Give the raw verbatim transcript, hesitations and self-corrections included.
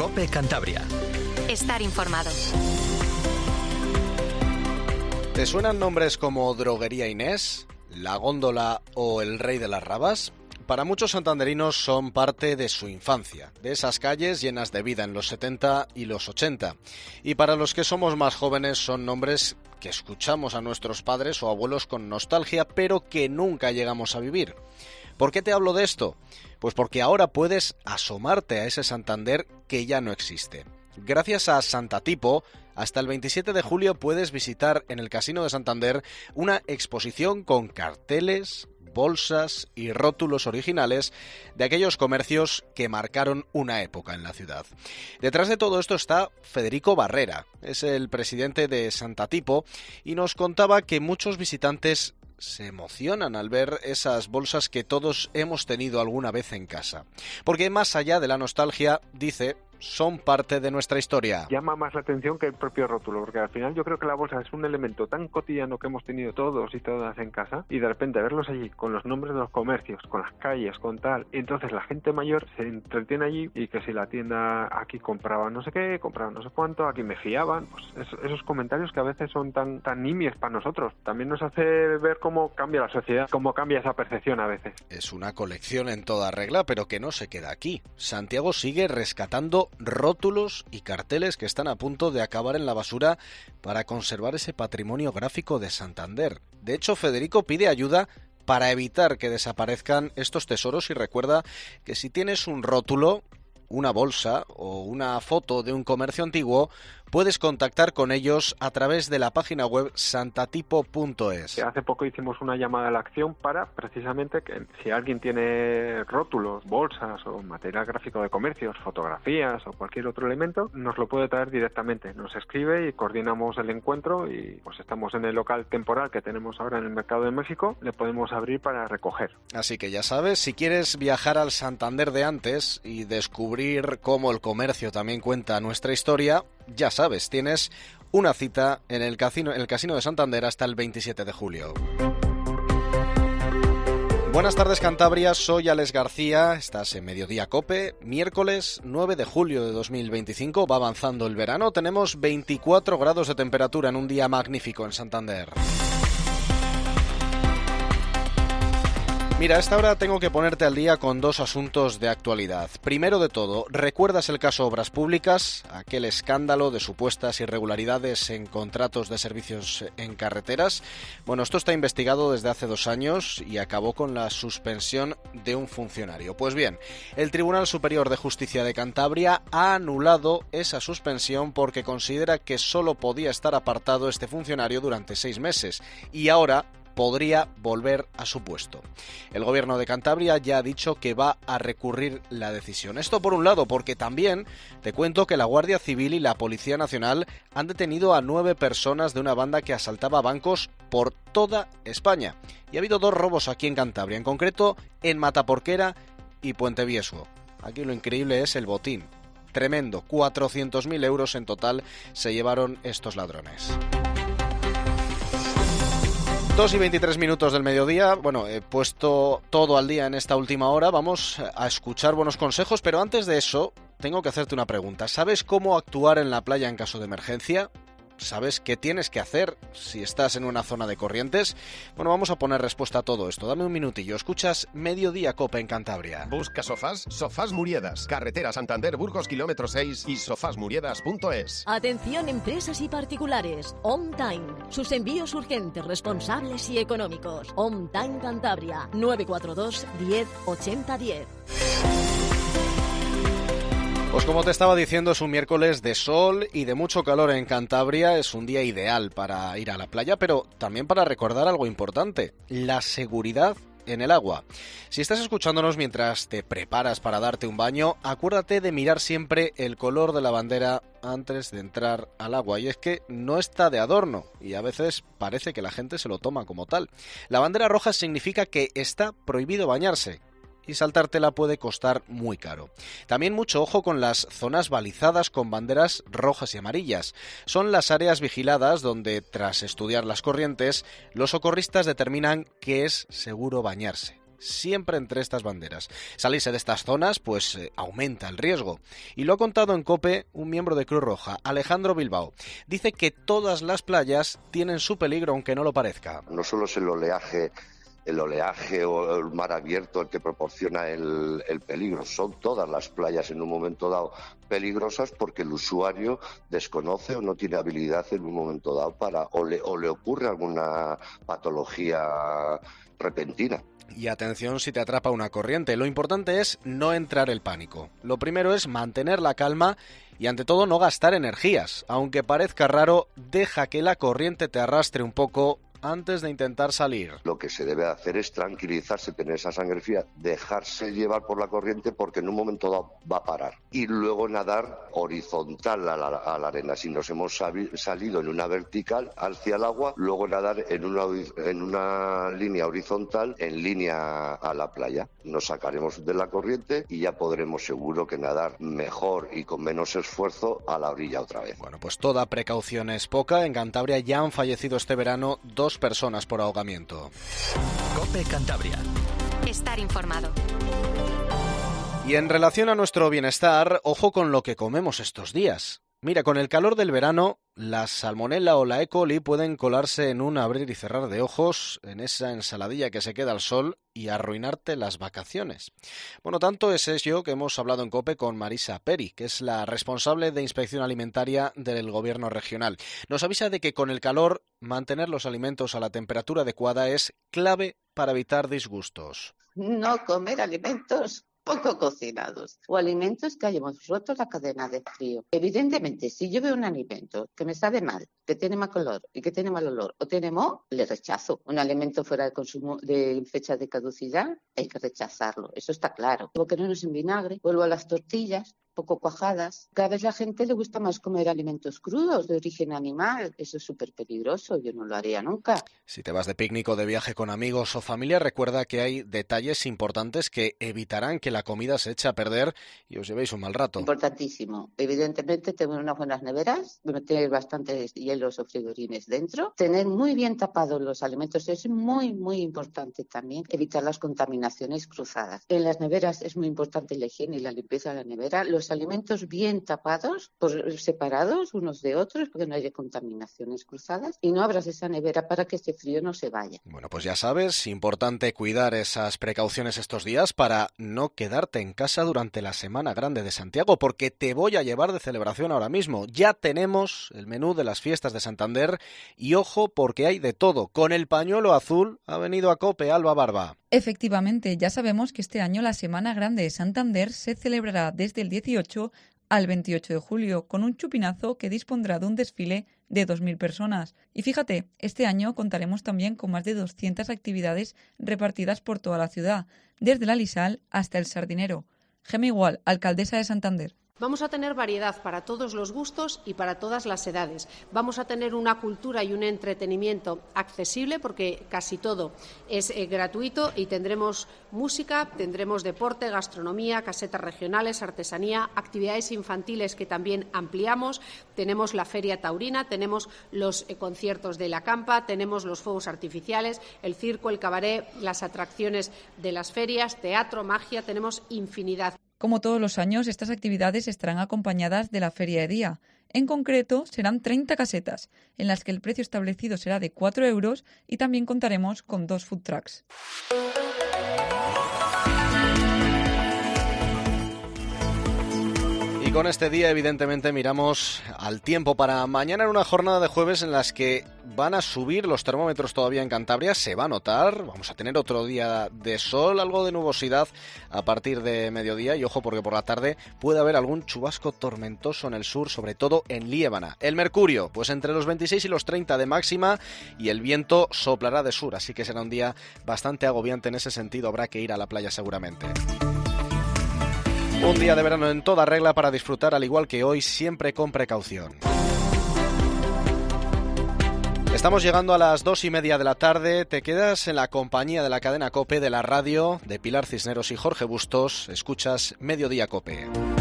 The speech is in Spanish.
COPE Cantabria. Estar informado. ¿Te suenan nombres como Droguería Inés, La Góndola o El Rey de las Rabas? Para muchos santanderinos son parte de su infancia, de esas calles llenas de vida en los setenta y los ochenta. Y para los que somos más jóvenes son nombres que escuchamos a nuestros padres o abuelos con nostalgia, pero que nunca llegamos a vivir. ¿Por qué te hablo de esto? Pues porque ahora puedes asomarte a ese Santander que ya no existe. Gracias a Santatipo, hasta el veintisiete de julio puedes visitar en el Casino de Santander una exposición con carteles, bolsas y rótulos originales de aquellos comercios que marcaron una época en la ciudad. Detrás de todo esto está Federico Barrera, es el presidente de Santatipo, y nos contaba que muchos visitantes se emocionan al ver esas bolsas que todos hemos tenido alguna vez en casa. Porque más allá de la nostalgia, dice, son parte de nuestra historia. Llama más la atención que el propio rótulo, porque al final yo creo que la bolsa es un elemento tan cotidiano que hemos tenido todos y todas en casa, y de repente verlos allí con los nombres de los comercios, con las calles, con tal, entonces la gente mayor se entretiene allí, y que si la tienda aquí compraba no sé qué, compraba no sé cuánto, aquí me fiaban, pues esos, esos comentarios que a veces son tan, tan nimios para nosotros, también nos hace ver cómo cambia la sociedad, cómo cambia esa percepción a veces. Es una colección en toda regla, pero que no se queda aquí. Santiago sigue rescatando rótulos y carteles que están a punto de acabar en la basura para conservar ese patrimonio gráfico de Santander. De hecho, Federico pide ayuda para evitar que desaparezcan estos tesoros y recuerda que si tienes un rótulo, una bolsa o una foto de un comercio antiguo, puedes contactar con ellos a través de la página web santatipo punto es. Hace poco hicimos una llamada a la acción para, precisamente, que si alguien tiene rótulos, bolsas o material gráfico de comercios, fotografías o cualquier otro elemento, nos lo puede traer directamente. Nos escribe y coordinamos el encuentro, y pues estamos en el local temporal que tenemos ahora en el Mercado de México, le podemos abrir para recoger. Así que ya sabes, si quieres viajar al Santander de antes y descubrir cómo el comercio también cuenta nuestra historia, ya sabes, tienes una cita en el casino, en el Casino de Santander hasta el veintisiete de julio. Buenas tardes, Cantabria, soy Alex García, estás en Mediodía COPE, miércoles nueve de julio de dos mil veinticinco, va avanzando el verano, tenemos veinticuatro grados de temperatura en un día magnífico en Santander. Mira, a esta hora tengo que ponerte al día con dos asuntos de actualidad. Primero de todo, ¿recuerdas el caso Obras Públicas? Aquel escándalo de supuestas irregularidades en contratos de servicios en carreteras. Bueno, esto está investigado desde hace dos años y acabó con la suspensión de un funcionario. Pues bien, el Tribunal Superior de Justicia de Cantabria ha anulado esa suspensión porque considera que solo podía estar apartado este funcionario durante seis meses y ahora podría volver a su puesto. El gobierno de Cantabria ya ha dicho que va a recurrir la decisión. Esto por un lado, porque también te cuento que la Guardia Civil y la Policía Nacional han detenido a nueve personas de una banda que asaltaba bancos por toda España. Y ha habido dos robos aquí en Cantabria, en concreto en Mataporquera y Puente Viesgo. Aquí lo increíble es el botín. Tremendo, cuatrocientos mil euros en total se llevaron estos ladrones. dos y veintitrés minutos del mediodía, bueno, he puesto todo al día en esta última hora, vamos a escuchar buenos consejos, pero antes de eso, tengo que hacerte una pregunta. ¿Sabes cómo actuar en la playa en caso de emergencia? ¿Sabes qué tienes que hacer si estás en una zona de corrientes? Bueno, vamos a poner respuesta a todo esto. Dame un minutillo. Escuchas Mediodía COPE en Cantabria. ¿Busca sofás? Sofás Muriedas. Carretera Santander, Burgos, kilómetro seis y sofás muriedas punto es. Atención empresas y particulares. On Time. Sus envíos urgentes, responsables y económicos. On Time Cantabria. nueve cuatro dos, diez, ochenta, diez. Pues como te estaba diciendo, es un miércoles de sol y de mucho calor en Cantabria, es un día ideal para ir a la playa, pero también para recordar algo importante, la seguridad en el agua. Si estás escuchándonos mientras te preparas para darte un baño, acuérdate de mirar siempre el color de la bandera antes de entrar al agua, y es que no está de adorno y a veces parece que la gente se lo toma como tal. La bandera roja significa que está prohibido bañarse, y saltártela puede costar muy caro. También mucho ojo con las zonas balizadas con banderas rojas y amarillas. Son las áreas vigiladas donde, tras estudiar las corrientes, los socorristas determinan que es seguro bañarse. siempre entre estas banderas. Salirse de estas zonas pues eh, aumenta el riesgo. Y lo ha contado en COPE un miembro de Cruz Roja, Alejandro Bilbao. Dice que todas las playas tienen su peligro, aunque no lo parezca. No solo es el oleaje el oleaje o el mar abierto el que proporciona el, el peligro. Son todas las playas en un momento dado peligrosas porque el usuario desconoce o no tiene habilidad en un momento dado para o le, o le ocurre alguna patología repentina. Y atención si te atrapa una corriente. Lo importante es no entrar en pánico. Lo primero es mantener la calma y ante todo no gastar energías. Aunque parezca raro, deja que la corriente te arrastre un poco antes de intentar salir. Lo que se debe hacer es tranquilizarse, tener esa sangre fría, dejarse llevar por la corriente porque en un momento dado va a parar. Y luego nadar horizontal a la, a la arena. Si nos hemos sabi, salido en una vertical hacia el agua, luego nadar en una, en una línea horizontal en línea a la playa. Nos sacaremos de la corriente y ya podremos seguro que nadar mejor y con menos esfuerzo a la orilla otra vez. Bueno, pues toda precaución es poca. En Cantabria ya han fallecido este verano dos personas por ahogamiento. COPE Cantabria. Estar informado. Y en relación a nuestro bienestar, ojo con lo que comemos estos días. Mira, con el calor del verano, la salmonela o la E. coli pueden colarse en un abrir y cerrar de ojos, en esa ensaladilla que se queda al sol y arruinarte las vacaciones. Bueno, tanto es ello que hemos hablado en COPE con Marisa Peri, que es la responsable de Inspección Alimentaria del Gobierno Regional. Nos avisa de que con el calor, mantener los alimentos a la temperatura adecuada es clave para evitar disgustos. No comer alimentos poco cocinados o alimentos que hayamos roto la cadena de frío. Evidentemente, si yo veo un alimento que me sabe mal, que tiene mal color y que tiene mal olor o tiene moho, le rechazo. Un alimento fuera de consumo de fecha de caducidad, hay que rechazarlo. Eso está claro. Luego que no nos en vinagre, vuelvo a las tortillas poco cuajadas. Cada vez la gente le gusta más comer alimentos crudos de origen animal. Eso es súper peligroso, yo no lo haría nunca. Si te vas de picnic o de viaje con amigos o familia, recuerda que hay detalles importantes que evitarán que la comida se eche a perder y os llevéis un mal rato. Importantísimo. Evidentemente, tener unas buenas neveras, tener bastantes hielos o frigorines dentro, tener muy bien tapados los alimentos. Es muy, muy importante también evitar las contaminaciones cruzadas. En las neveras es muy importante la higiene y la limpieza de la nevera. Los alimentos bien tapados, por separados unos de otros, porque no haya contaminaciones cruzadas, y no abras esa nevera para que este frío no se vaya. Bueno, pues ya sabes, importante cuidar esas precauciones estos días para no quedarte en casa durante la Semana Grande de Santiago, porque te voy a llevar de celebración ahora mismo. Ya tenemos el menú de las fiestas de Santander y ojo porque hay de todo. Con el pañuelo azul ha venido a COPE Alba Barba. Efectivamente, ya sabemos que este año la Semana Grande de Santander se celebrará desde el dieciocho al veintiocho de julio, con un chupinazo que dispondrá de un desfile de dos mil personas. Y fíjate, este año contaremos también con más de doscientas actividades repartidas por toda la ciudad, desde la Lisal hasta el Sardinero. Gema Igual, alcaldesa de Santander. Vamos a tener variedad para todos los gustos y para todas las edades. Vamos a tener una cultura y un entretenimiento accesible porque casi todo es eh, gratuito y tendremos música, tendremos deporte, gastronomía, casetas regionales, artesanía, actividades infantiles que también ampliamos, tenemos la feria taurina, tenemos los eh, conciertos de la campa, tenemos los fuegos artificiales, el circo, el cabaret, las atracciones de las ferias, teatro, magia, tenemos infinidad. Como todos los años, estas actividades estarán acompañadas de la Feria de Día. En concreto, serán treinta casetas, en las que el precio establecido será de cuatro euros y también contaremos con dos food trucks. Y con este día, evidentemente, miramos al tiempo para mañana en una jornada de jueves en las que van a subir los termómetros todavía en Cantabria, se va a notar, vamos a tener otro día de sol, algo de nubosidad a partir de mediodía y ojo porque por la tarde puede haber algún chubasco tormentoso en el sur, sobre todo en Liébana. El mercurio, pues entre los veintiséis y los treinta de máxima y el viento soplará de sur, así que será un día bastante agobiante en ese sentido, habrá que ir a la playa seguramente. Un día de verano en toda regla para disfrutar, al igual que hoy, siempre con precaución. Estamos llegando a las dos y media de la tarde. Te quedas en la compañía de la cadena COPE, de la radio, de Pilar Cisneros y Jorge Bustos. Escuchas Mediodía COPE.